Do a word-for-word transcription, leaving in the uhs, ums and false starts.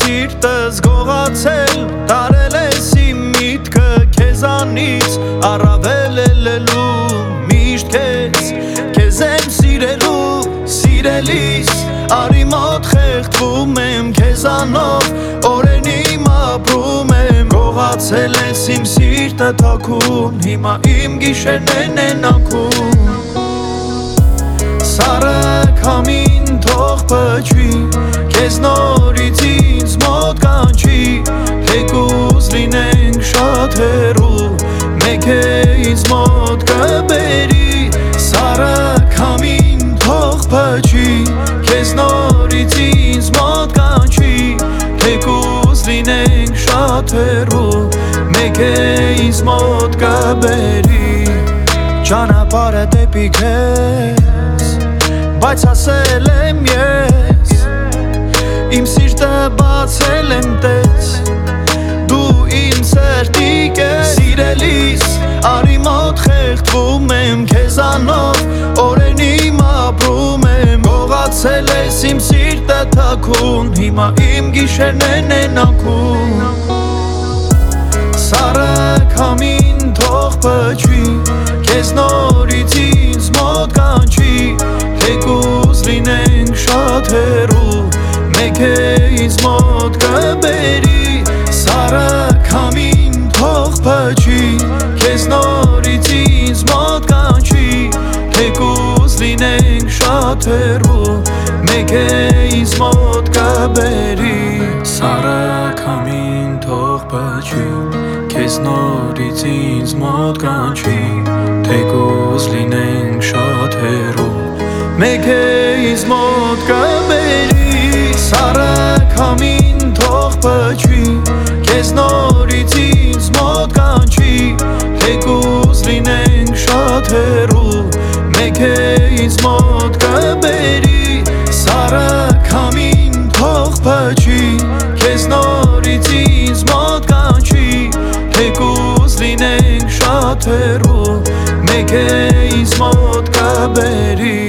սիրտս գողացել, տարել ես իմ միտքը քեզանից, առավել ելելու միշտ քեզ, քեզ եմ սիրելու, սիրելիս, արի մոտ խեղդվում եմ քեզանով, օրեն իմ ապրում եմ, գողացել ես իմ սիրտը թաքուն, հիմա իմ գիշերներն են անկում, սառը քամին թող փչի, քեզ նորից ինձ մոտ կանչի, թեկուզ լինենք շատ հեռու, մեկ է ինձ մոտ կբերի, սառը քամին թող փչի, քեզ նորից ինձ մոտ կանչի, թեկուզ լինենք շատ հեռու, մեկ է ինձ մոտ կբերի, ճանապարհը դեպի քեզ, բայց ասել եմ ես, իմ սիրտը բացել եմ տես, դու իմ սրտի կես, սիրելիս, արի մոտ խեղդվում եմ քեզանով, օրեն իմ ապրում եմ, գողացել ես իմ սիրտը թաքուն, հիմա իմ գիշերներն են անկում, սառը քամին թող փչի, քեզ նորից ինձ մոտ կանչի, թեկուզ լինենք շատ հեռու, մեկ է ինձ մոտ կբերի, սառը քամին թող փչի, քեզ նորից ինձ մոտ կանչի, թեկուզ լինենք շատ հեռու, մեկ է ինձ մոտ կբերի, սառը քամին թող փչի, քեզ նորից ինձ մոտ կանչի, թեկուզ լինենք շատ հեռու, մեկ է ինձ մոտ կբերի, սառը քամին թող փչի, քեզ նորից ինձ մոտ կանչի, թեկուզ լինենք շատ հեռու, մեկ է ինձ մոտ կբերի, սառը քամին թող փչի, քեզ նորից ինձ մոտ կանչի, թեկուզ լինենք շատ հեռու, մեկ է ինձ մոտ կբերի